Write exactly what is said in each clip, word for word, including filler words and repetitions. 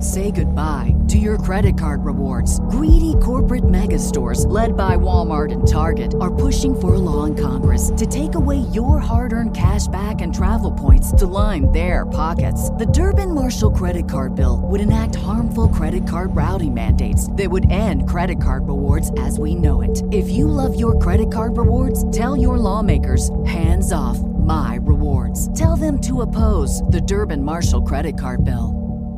Say goodbye to your credit card rewards. Greedy corporate mega stores, led by Walmart and Target, are pushing for a law in Congress to take away your hard-earned cash back and travel points to line their pockets. The Durbin-Marshall credit card bill would enact harmful credit card routing mandates that would end credit card rewards as we know it. If you love your credit card rewards, tell your lawmakers, hands off my rewards. Tell them to oppose the Durbin-Marshall credit card bill.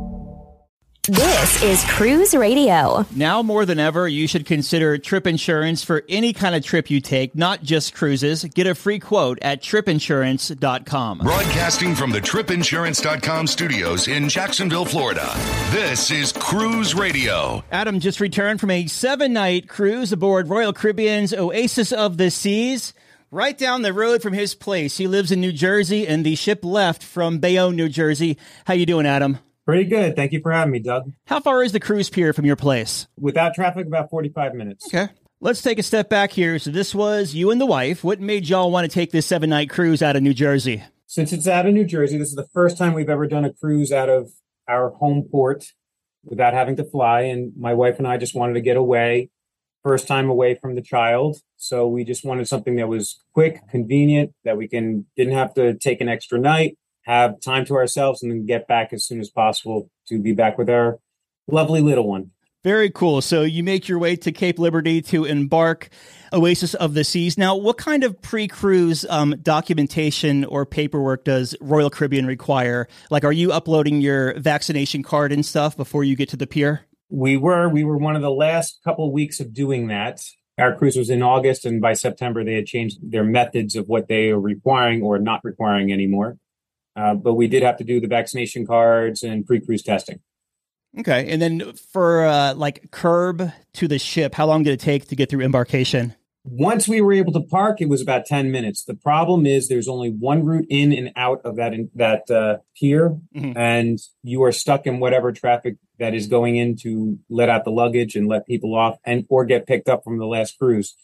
This is Cruise Radio. Now more than ever, you should consider trip insurance for any kind of trip you take, not just cruises. Get a free quote at trip insurance dot com. Broadcasting from the trip insurance dot com studios in Jacksonville, Florida, this is Cruise Radio. Adam just returned from a seven-night cruise aboard Royal Caribbean's Oasis of the Seas. Right down the road from his place. He lives in New Jersey, and the ship left from Bayonne, New Jersey. How you doing, Adam? Pretty good. Thank you for having me, Doug. How far is the cruise pier from your place? Without traffic, about forty-five minutes. Okay. Let's take a step back here. So this was you and the wife. What made y'all want to take this seven-night cruise out of New Jersey? Since it's out of New Jersey, this is the first time we've ever done a cruise out of our home port without having to fly. And my wife and I just wanted to get away. First time away from the child. So we just wanted something that was quick, convenient, that we can didn't have to take an extra night, have time to ourselves, and then get back as soon as possible to be back with our lovely little one. Very cool. So you make your way to Cape Liberty to embark Oasis of the Seas. Now, what kind of pre-cruise um, documentation or paperwork does Royal Caribbean require? Like, are you uploading your vaccination card and stuff before you get to the pier? We were. We were one of the last couple of weeks of doing that. Our cruise was in August, and by September, they had changed their methods of what they are requiring or not requiring anymore. Uh, but we did have to do the vaccination cards and pre-cruise testing. Okay. And then for uh, like curb to the ship, how long did it take to get through embarkation? Once we were able to park, it was about ten minutes. The problem is there's only one route in and out of that in, that uh, pier, mm-hmm. and you are stuck in whatever traffic that is going in to let out the luggage and let people off and or get picked up from the last cruise.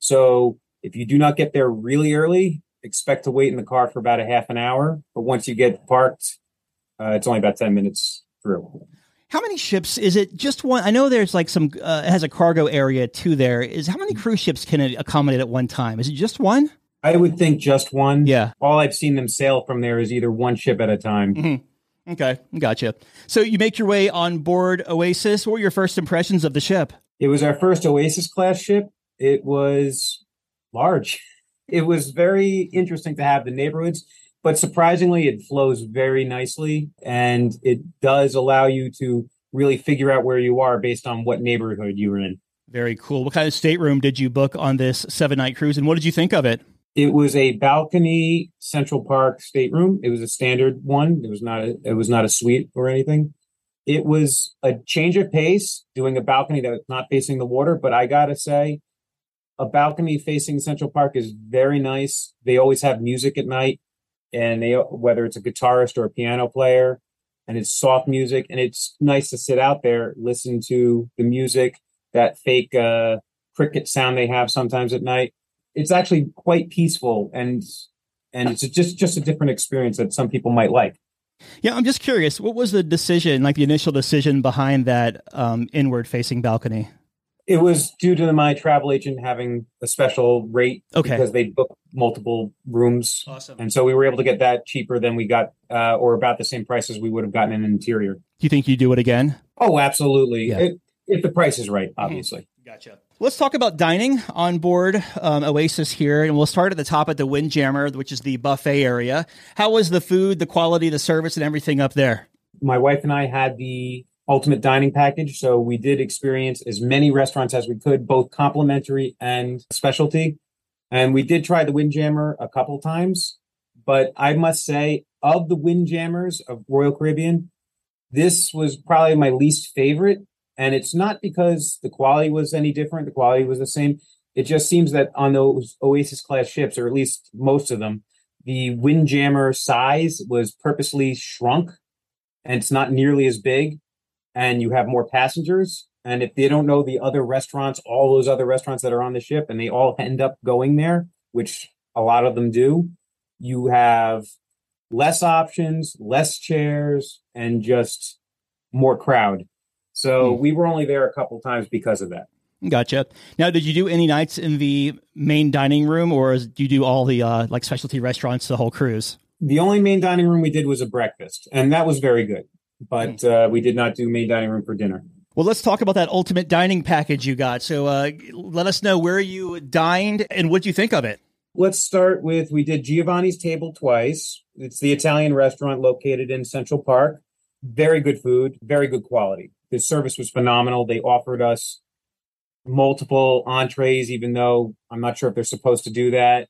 So if you do not get there really early, expect to wait in the car for about a half an hour. But once you get parked, uh, it's only about ten minutes through. How many ships? Is it just one? I know there's like some, uh, it has a cargo area too there. Is how many cruise ships can it accommodate at one time? Is it just one? I would think just one. Yeah. All I've seen them sail from there is either one ship at a time. Mm-hmm. Okay. Gotcha. So you make your way on board Oasis. What were your first impressions of the ship? It was our first Oasis class ship. It was large. It was very interesting to have the neighborhoods. But surprisingly, it flows very nicely, and it does allow you to really figure out where you are based on what neighborhood you're in. Very cool. What kind of stateroom did you book on this seven-night cruise, and what did you think of it? It was a balcony Central Park stateroom. It was a standard one. It was not a, it was not a suite or anything. It was a change of pace, doing a balcony that was not facing the water. But I got to say, a balcony facing Central Park is very nice. They always have music at night. And they, whether it's a guitarist or a piano player, and it's soft music, and it's nice to sit out there, listen to the music, that fake uh, cricket sound they have sometimes at night. It's actually quite peaceful, and and it's just just a different experience that some people might like. Yeah, I'm just curious, what was the decision, like the initial decision behind that um, inward-facing balcony? It was due to my travel agent having a special rate okay. because they booked multiple rooms. Awesome. And so we were able to get that cheaper than we got, uh, or about the same price as we would have gotten in an interior. Do you think you'd do it again? Oh, absolutely. Yeah. It, if the price is right, obviously. Mm-hmm. Gotcha. Let's talk about dining on board um, Oasis here. And we'll start at the top at the Windjammer, which is the buffet area. How was the food, the quality, the service, and everything up there? My wife and I had the ultimate dining package. So we did experience as many restaurants as we could, both complimentary and specialty. And we did try the Windjammer a couple times. But I must say, of the Windjammers of Royal Caribbean, this was probably my least favorite. And it's not because the quality was any different. The quality was the same. It just seems that on those Oasis class ships, or at least most of them, the Windjammer size was purposely shrunk, and it's not nearly as big. And you have more passengers. And if they don't know the other restaurants, all those other restaurants that are on the ship, and they all end up going there, which a lot of them do, you have less options, less chairs, and just more crowd. So hmm. we were only there a couple times because of that. Gotcha. Now, did you do any nights in the main dining room, or do you do all the uh, like specialty restaurants the whole cruise? The only main dining room we did was a breakfast, and that was very good. But uh, we did not do main dining room for dinner. Well, let's talk about that ultimate dining package you got. So uh, let us know where you dined and what you think of it. Let's start with, we did Giovanni's Table twice. It's the Italian restaurant located in Central Park. Very good food, very good quality. The service was phenomenal. They offered us multiple entrees, even though I'm not sure if they're supposed to do that.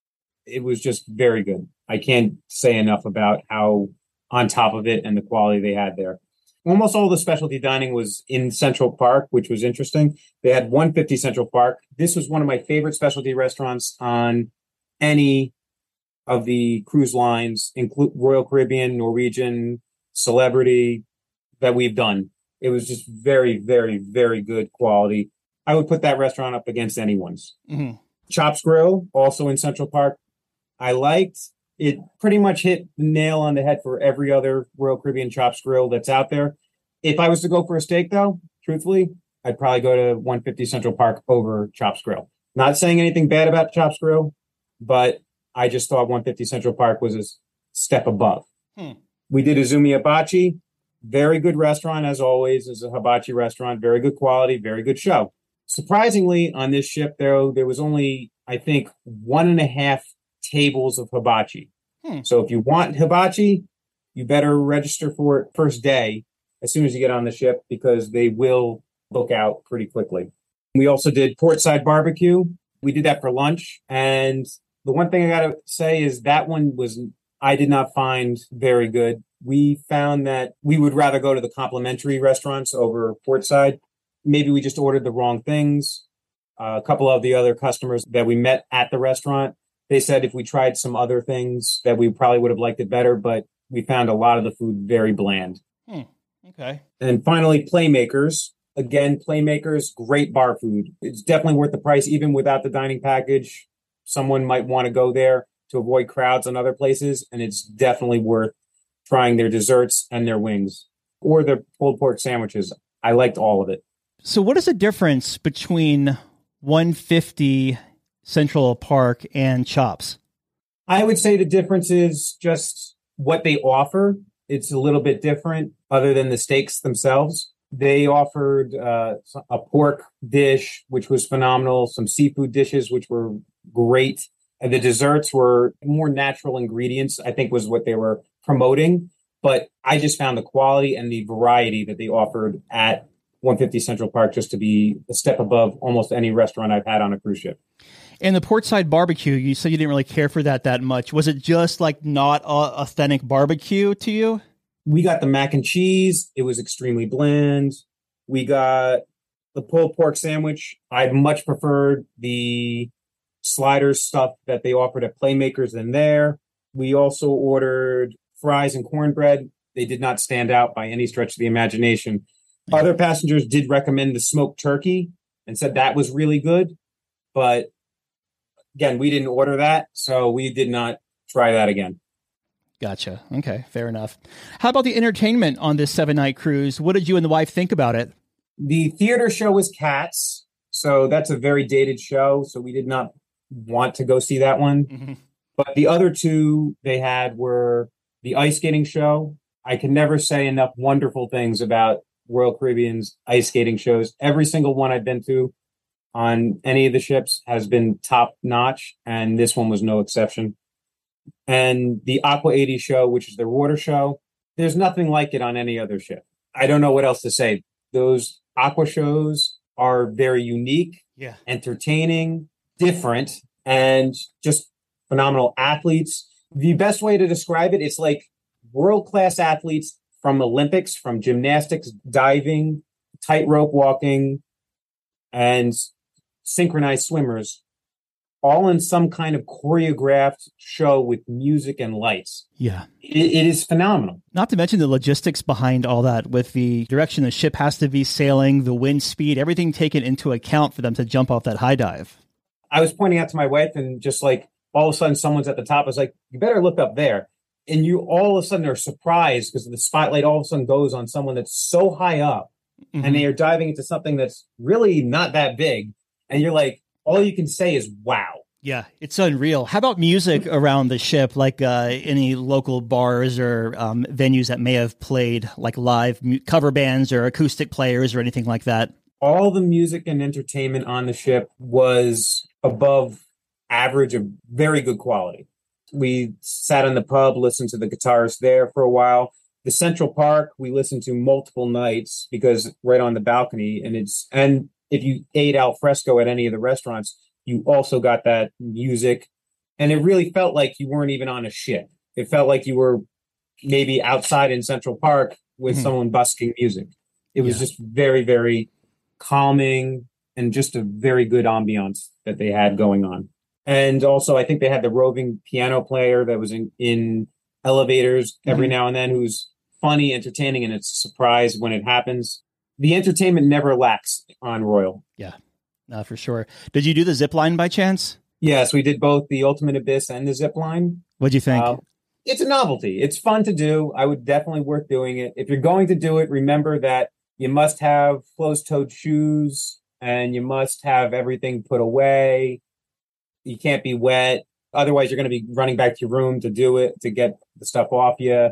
It was just very good. I can't say enough about how on top of it and the quality they had there. Almost all the specialty dining was in Central Park, which was interesting. They had one fifty Central Park. This was one of my favorite specialty restaurants on any of the cruise lines, include Royal Caribbean, Norwegian, Celebrity, that we've done. It was just very, very, very good quality. I would put that restaurant up against anyone's. Mm-hmm. Chops Grill, also in Central Park. I liked it. Pretty much hit the nail on the head for every other Royal Caribbean Chops Grill that's out there. If I was to go for a steak, though, truthfully, I'd probably go to one fifty Central Park over Chops Grill. Not saying anything bad about Chops Grill, but I just thought one fifty Central Park was a step above. Hmm. We did Izumi Hibachi. Very good restaurant, as always, is a hibachi restaurant. Very good quality, very good show. Surprisingly, on this ship, though, there was only, I think, one and a half tables of hibachi. Hmm. So if you want hibachi, you better register for it first day as soon as you get on the ship, because they will book out pretty quickly. We also did Portside Barbecue. We did that for lunch. And the one thing I got to say is that one was, I did not find very good. We found that we would rather go to the complimentary restaurants over Portside. Maybe we just ordered the wrong things. Uh, a couple of the other customers that we met at the restaurant, they said if we tried some other things that we probably would have liked it better, but we found a lot of the food very bland. Hmm. Okay. And finally, Playmakers. Again, Playmakers, great bar food. It's definitely worth the price, even without the dining package. Someone might want to go there to avoid crowds in other places, and it's definitely worth trying their desserts and their wings or their pulled pork sandwiches. I liked all of it. So what is the difference between one fifty Central Park and Chops? I would say the difference is just what they offer. It's a little bit different other than the steaks themselves. They offered uh, a pork dish, which was phenomenal, some seafood dishes, which were great. And the desserts were more natural ingredients, I think was what they were promoting. But I just found the quality and the variety that they offered at one fifty Central Park just to be a step above almost any restaurant I've had on a cruise ship. And the Portside Barbecue, you said you didn't really care for that that much. Was it just like not authentic barbecue to you? We got the mac and cheese. It was extremely bland. We got the pulled pork sandwich. I much preferred the sliders stuff that they offered at Playmakers than there. We also ordered fries and cornbread. They did not stand out by any stretch of the imagination. Other passengers did recommend the smoked turkey and said that was really good. But again, we didn't order that, so we did not try that again. Gotcha. Okay, fair enough. How about the entertainment on this seven-night cruise? What did you and the wife think about it? The theater show was Cats, so that's a very dated show, so we did not want to go see that one. Mm-hmm. But the other two they had were the ice skating show. I can never say enough wonderful things about Royal Caribbean's ice skating shows. Every single one I've been to on any of the ships has been top notch, and this one was no exception. And the Aqua eighty show, which is their water show, there's nothing like it on any other ship. I don't know what else to say. Those aqua shows are very unique, yeah, entertaining, different, and just phenomenal athletes. The best way to describe it, it's like world-class athletes from Olympics, from gymnastics, diving, tightrope walking, and synchronized swimmers, all in some kind of choreographed show with music and lights. Yeah. It, it is phenomenal. Not to mention the logistics behind all that, with the direction the ship has to be sailing, the wind speed, everything taken into account for them to jump off that high dive. I was pointing out to my wife, and just like all of a sudden someone's at the top. I was like, you better look up there. and you all of a sudden are surprised because the spotlight all of a sudden goes on someone that's so high up, mm-hmm. and they are diving into something that's really not that big. And you're like, all you can say is, wow. Yeah, it's unreal. How about music around the ship, like uh, any local bars or um, venues that may have played like live mu- cover bands or acoustic players or anything like that? All the music and entertainment on the ship was above average of very good quality. We sat in the pub, listened to the guitarists there for a while. The Central Park, we listened to multiple nights because right on the balcony, and it's and if you ate al fresco at any of the restaurants, you also got that music, and it really felt like you weren't even on a ship. It felt like you were maybe outside in Central Park with mm-hmm. someone busking music. It was yeah. just very, very calming and just a very good ambiance that they had going on. And also, I think they had the roving piano player that was in, in elevators every mm-hmm. now and then, who's funny, entertaining, and it's a surprise when it happens. The entertainment never lacks on Royal. Yeah. Uh, for sure. Did you do the zip line by chance? Yes, we did both the Ultimate Abyss and the zip line. What'd you think? Uh, it's a novelty. It's fun to do. I would definitely worth doing it. If you're going to do it, remember that you must have closed-toed shoes and you must have everything put away. You can't be wet. Otherwise, you're going to be running back to your room to do it, to get the stuff off you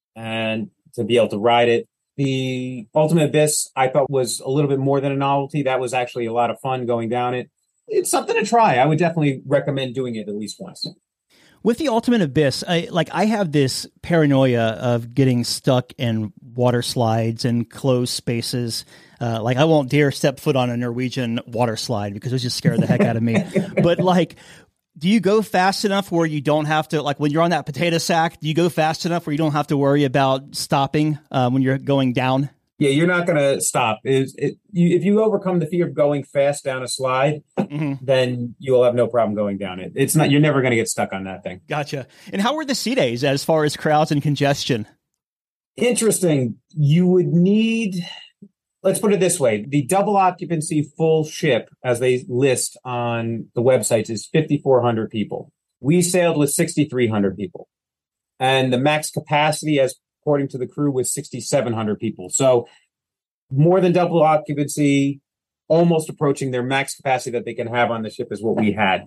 and to be able to ride it. The Ultimate Abyss, I thought, was a little bit more than a novelty. That was actually a lot of fun going down it. It's something to try. I would definitely recommend doing it at least once. With the Ultimate Abyss, I like I have this paranoia of getting stuck in water slides and closed spaces. Uh, like I won't dare step foot on a Norwegian water slide because it would just scare the heck out of me. But like, do you go fast enough where you don't have to, like when you're on that potato sack, do you go fast enough where you don't have to worry about stopping uh, when you're going down? Yeah, you're not going to stop. It, it, you, if you overcome the fear of going fast down a slide, mm-hmm. then you'll have no problem going down it. It's not, you're never going to get stuck on that thing. Gotcha. And how were the sea days as far as crowds and congestion? Interesting. You would need... Let's put it this way. The double occupancy full ship, as they list on the websites, is fifty-four hundred people. We sailed with sixty-three hundred people. And the max capacity, as according to the crew, was sixty-seven hundred people. So more than double occupancy, almost approaching their max capacity that they can have on the ship is what we had.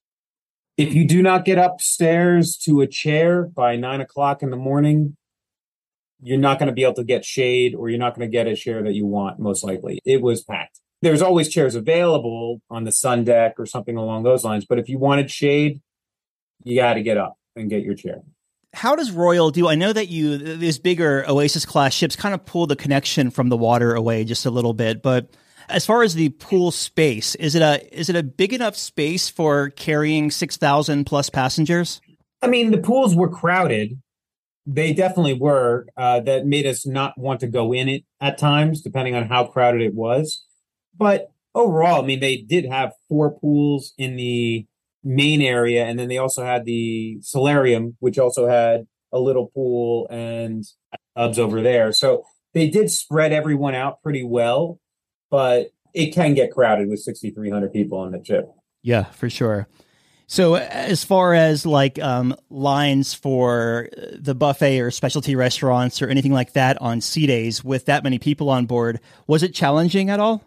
If you do not get upstairs to a chair by nine o'clock in the morning, you're not going to be able to get shade, or you're not going to get a chair that you want, most likely. It was packed. There's always chairs available on the sun deck or something along those lines. But if you wanted shade, you got to get up and get your chair. How does Royal do? I know that you, these bigger Oasis class ships kind of pull the connection from the water away just a little bit. But as far as the pool space, is it a, is it a big enough space for carrying six thousand plus passengers? I mean, the pools were crowded. They definitely were. Uh, that made us not want to go in it at times, depending on how crowded it was. But overall, I mean, they did have four pools in the main area, and then they also had the solarium, which also had a little pool and tubs over there. So they did spread everyone out pretty well, but it can get crowded with sixty-three hundred people on the ship. Yeah, for sure. So as far as like um, lines for the buffet or specialty restaurants or anything like that on sea days with that many people on board, was it challenging at all?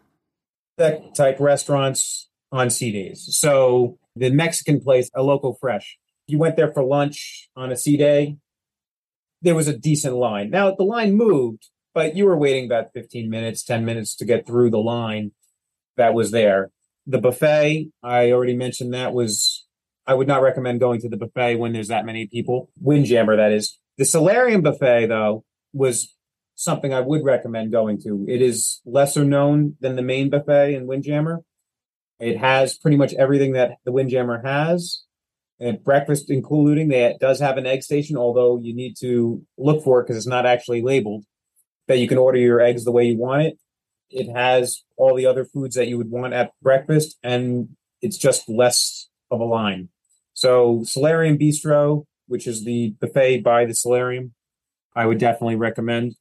That type restaurants on sea days. So the Mexican place, A Local Fresh, you went there for lunch on a sea day, there was a decent line. Now the line moved, but you were waiting about fifteen minutes, ten minutes to get through the line that was there. The buffet, I already mentioned that was... I would not recommend going to the buffet when there's that many people. Windjammer, that is. The Solarium buffet, though, was something I would recommend going to. It is lesser known than the main buffet in Windjammer. It has pretty much everything that the Windjammer has. And breakfast including, it does have an egg station, although you need to look for it because it's not actually labeled. That you can order your eggs the way you want it. It has all the other foods that you would want at breakfast, and it's just less of a line. So Solarium Bistro, which is the buffet by the Solarium, I would definitely recommend.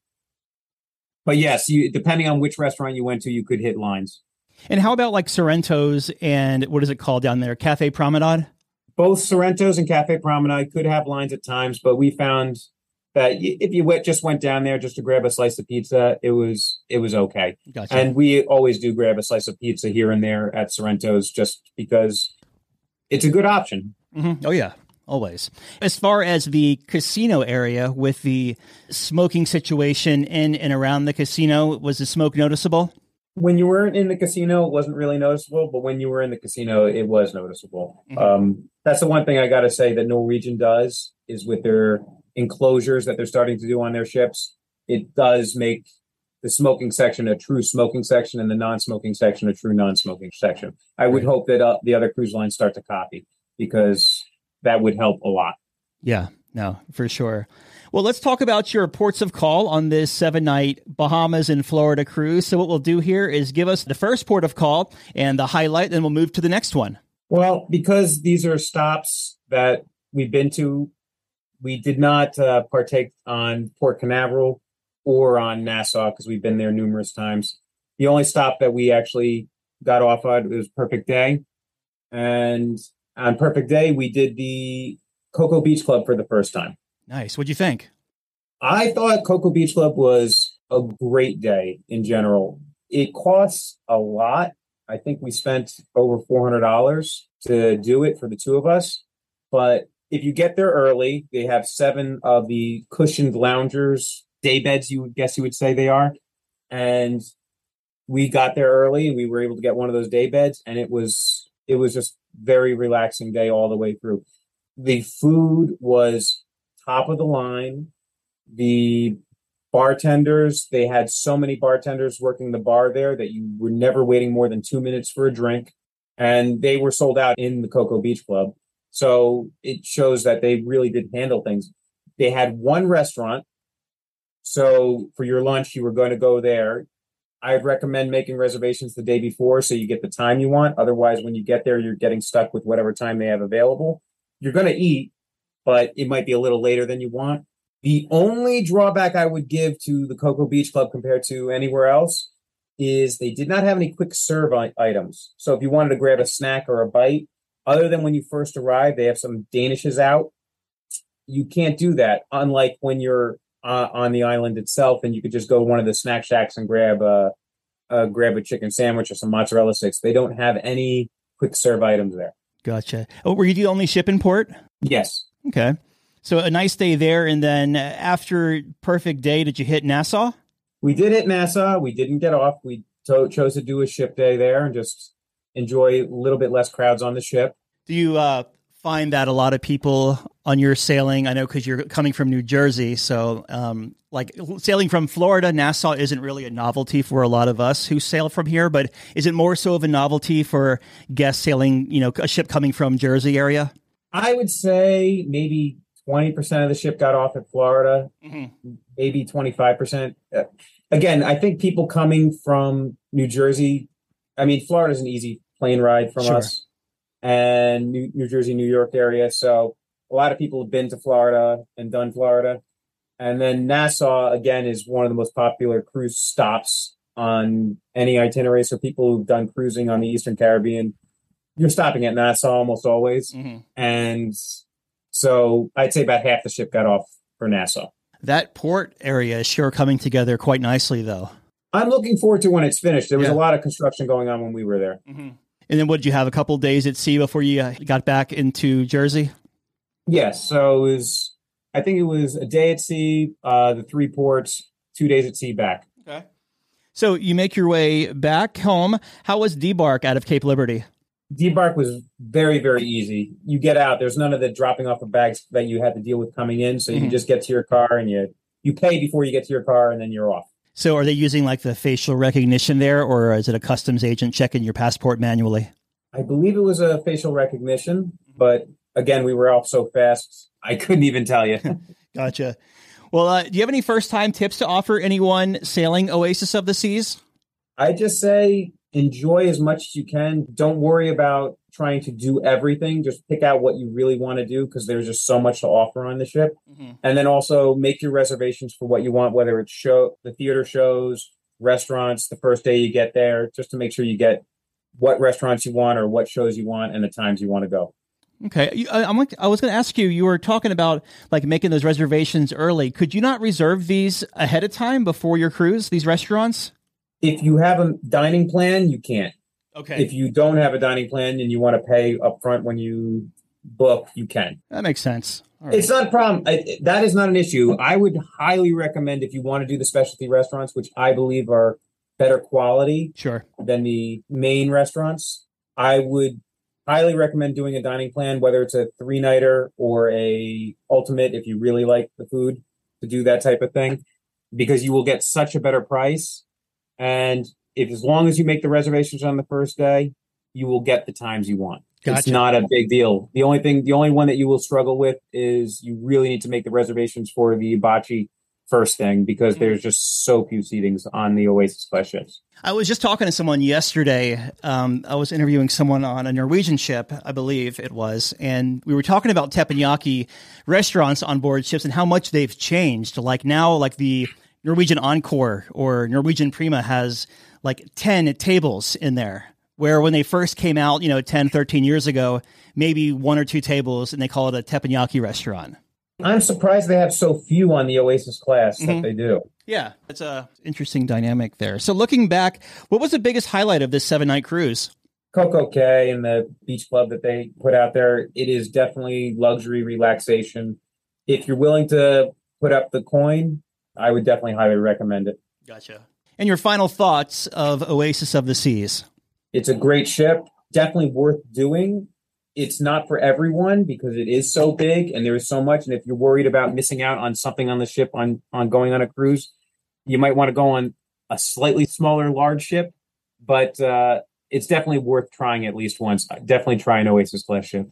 But yes, you, depending on which restaurant you went to, you could hit lines. And how about like Sorrento's and what is it called down there? Cafe Promenade? Both Sorrento's and Cafe Promenade could have lines at times, but we found that if you went, just went down there just to grab a slice of pizza, it was it was okay. Gotcha. And we always do grab a slice of pizza here and there at Sorrento's just because it's a good option. Mm-hmm. Oh, yeah, always. As far as the casino area with the smoking situation in and around the casino, was the smoke noticeable? When you weren't in the casino, it wasn't really noticeable, but when you were in the casino, it was noticeable. Mm-hmm. Um, that's the one thing I got to say that Norwegian does is with their enclosures that they're starting to do on their ships, it does make the smoking section a true smoking section and the non-smoking section a true non-smoking section. I would right. hope that uh, the other cruise lines start to copy because that would help a lot. Yeah, no, for sure. Well, let's talk about your ports of call on this seven-night Bahamas and Florida cruise. So what we'll do here is give us the first port of call and the highlight, then we'll move to the next one. Well, because these are stops that we've been to, we did not uh, partake on Port Canaveral or on Nassau because we've been there numerous times. The only stop that we actually got off at was Perfect Day. And on Perfect Day, we did the Cocoa Beach Club for the first time. Nice. What'd you think? I thought Cocoa Beach Club was a great day in general. It costs a lot. I think we spent over four hundred dollars to do it for the two of us. But if you get there early, they have seven of the cushioned loungers, day beds, you would guess you would say they are. And we got there early and we were able to get one of those day beds. And it was it was just very relaxing day all the way through. The food was top of the line. The bartenders, they had so many bartenders working the bar there that you were never waiting more than two minutes for a drink. And they were sold out in the Cocoa Beach Club. So it shows that they really did handle things. They had one restaurant. So for your lunch, you were going to go there. I'd recommend making reservations the day before so you get the time you want. Otherwise, when you get there, you're getting stuck with whatever time they have available. You're going to eat, but it might be a little later than you want. The only drawback I would give to the Cocoa Beach Club compared to anywhere else is they did not have any quick serve items. So if you wanted to grab a snack or a bite, other than when you first arrive, they have some Danishes out. You can't do that, unlike when you're uh, on the island itself and you could just go to one of the snack shacks and grab a, uh, grab a chicken sandwich or some mozzarella sticks. They don't have any quick serve items there. Gotcha. Oh, were you the only ship in port? Yes. Okay. So a nice day there. And then after Perfect Day, did you hit Nassau? We did hit Nassau. We didn't get off. We to- chose to do a ship day there and just enjoy a little bit less crowds on the ship. Do you uh, find that a lot of people on your sailing, I know because you're coming from New Jersey, so um, like sailing from Florida, Nassau isn't really a novelty for a lot of us who sail from here, but is it more so of a novelty for guests sailing, you know, a ship coming from Jersey area? I would say maybe twenty percent of the ship got off at Florida, mm-hmm. maybe twenty-five percent. Uh, again, I think people coming from New Jersey, I mean, Florida's an easy plane ride from sure. us, and New, New Jersey, New York area. So a lot of people have been to Florida and done Florida. And then Nassau, again, is one of the most popular cruise stops on any itinerary. So people who've done cruising on the Eastern Caribbean, you're stopping at Nassau almost always. Mm-hmm. And so I'd say about half the ship got off for Nassau. That port area is sure coming together quite nicely, though. I'm looking forward to when it's finished. There was yeah. a lot of construction going on when we were there. Mm-hmm. And then what, did you have a couple days at sea before you uh, got back into Jersey? Yes. So it was, I think it was a day at sea, uh, the three ports, two days at sea back. Okay. So you make your way back home. How was debark out of Cape Liberty? Debark was very, very easy. You get out. There's none of the dropping off of bags that you had to deal with coming in. So you mm-hmm. just get to your car and you, you pay before you get to your car and then you're off. So are they using like the facial recognition there, or is it a customs agent checking your passport manually? I believe it was a facial recognition, but again, we were off so fast, I couldn't even tell you. Gotcha. Well, uh, do you have any first-time tips to offer anyone sailing Oasis of the Seas? I just say enjoy as much as you can. Don't worry about trying to do everything. Just pick out what you really want to do because there's just so much to offer on the ship. Mm-hmm. And then also make your reservations for what you want, whether it's show the theater shows, restaurants, the first day you get there, just to make sure you get what restaurants you want or what shows you want and the times you want to go. Okay. You- I, I'm like, I was going to ask you, you were talking about like making those reservations early. Could you not reserve these ahead of time before your cruise, these restaurants? If you have a dining plan, you can't. Okay. If you don't have a dining plan and you want to pay upfront when you book, you can. That makes sense. All right. It's not a problem. I, that is not an issue. I would highly recommend if you want to do the specialty restaurants, which I believe are better quality Sure. than the main restaurants, I would highly recommend doing a dining plan, whether it's a three-nighter or a ultimate if you really like the food, to do that type of thing, because you will get such a better price. And if as long as you make the reservations on the first day, you will get the times you want. Gotcha. It's not a big deal. The only thing, the only one that you will struggle with is you really need to make the reservations for the hibachi first thing, because there's just so few seatings on the Oasis class ships. I was just talking to someone yesterday. Um, I was interviewing someone on a Norwegian ship, I believe it was, and we were talking about teppanyaki restaurants on board ships and how much they've changed. Like now, like the Norwegian Encore or Norwegian Prima has like ten tables in there, where when they first came out, you know, ten, thirteen years ago, maybe one or two tables, and they call it a teppanyaki restaurant. I'm surprised they have so few on the Oasis class Mhm. that they do. Yeah, it's a interesting dynamic there. So looking back, what was the biggest highlight of this seven-night cruise? Coco Cay and the beach club that they put out there, it is definitely luxury relaxation. If you're willing to put up the coin, I would definitely highly recommend it. Gotcha. And your final thoughts of Oasis of the Seas? It's a great ship, definitely worth doing. It's not for everyone because it is so big and there is so much. And if you're worried about missing out on something on the ship on, on going on a cruise, you might want to go on a slightly smaller, large ship. But uh, it's definitely worth trying at least once. Definitely try an Oasis class ship.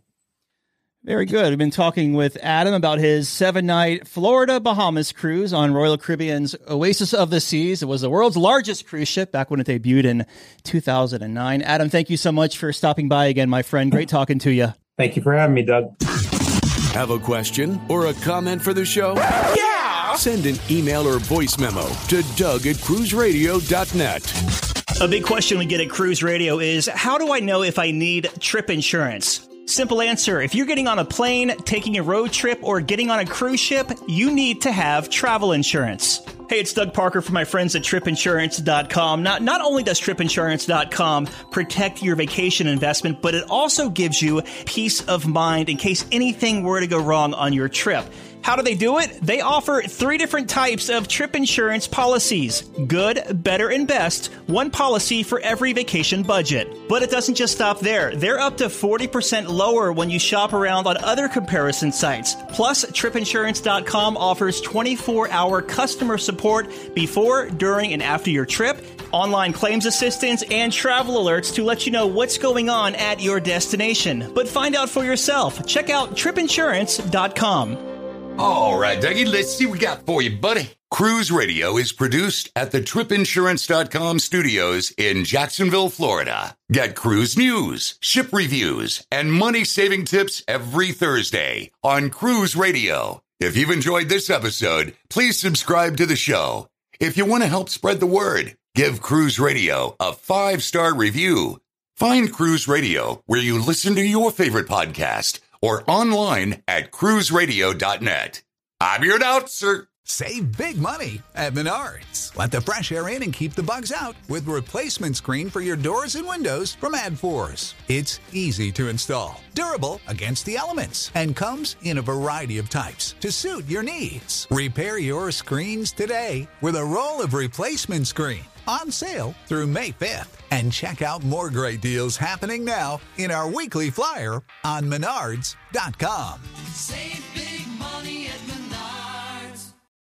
Very good. We've been talking with Adam about his seven-night Florida Bahamas cruise on Royal Caribbean's Oasis of the Seas. It was the world's largest cruise ship back when it debuted in two thousand nine. Adam, thank you so much for stopping by again, my friend. Great talking to you. Thank you for having me, Doug. Have a question or a comment for the show? Yeah! Send an email or voice memo to Doug at cruise radio dot net. A big question we get at Cruise Radio is, how do I know if I need trip insurance? Simple answer. If you're getting on a plane, taking a road trip, or getting on a cruise ship, you need to have travel insurance. Hey, it's Doug Parker from my friends at trip insurance dot com. Not, not only does trip insurance dot com protect your vacation investment, but it also gives you peace of mind in case anything were to go wrong on your trip. How do they do it? They offer three different types of trip insurance policies. Good, better, and best. One policy for every vacation budget. But it doesn't just stop there. They're up to forty percent lower when you shop around on other comparison sites. Plus, trip insurance dot com offers twenty-four hour customer support before, during, and after your trip, online claims assistance, and travel alerts to let you know what's going on at your destination. But find out for yourself. Check out trip insurance dot com. All right, Dougie, let's see what we got for you, buddy. Cruise Radio is produced at the trip insurance dot com studios in Jacksonville, Florida. Get cruise news, ship reviews, and money-saving tips every Thursday on Cruise Radio. If you've enjoyed this episode, please subscribe to the show. If you want to help spread the word, give Cruise Radio a five-star review. Find Cruise Radio where you listen to your favorite podcast or online at cruise radio dot net. I'm your announcer. Save big money at Menards. Let the fresh air in and keep the bugs out with replacement screen for your doors and windows from AdForce. It's easy to install, durable against the elements, and comes in a variety of types to suit your needs. Repair your screens today with a roll of replacement screen on sale through May fifth. And check out more great deals happening now in our weekly flyer on menards dot com. Save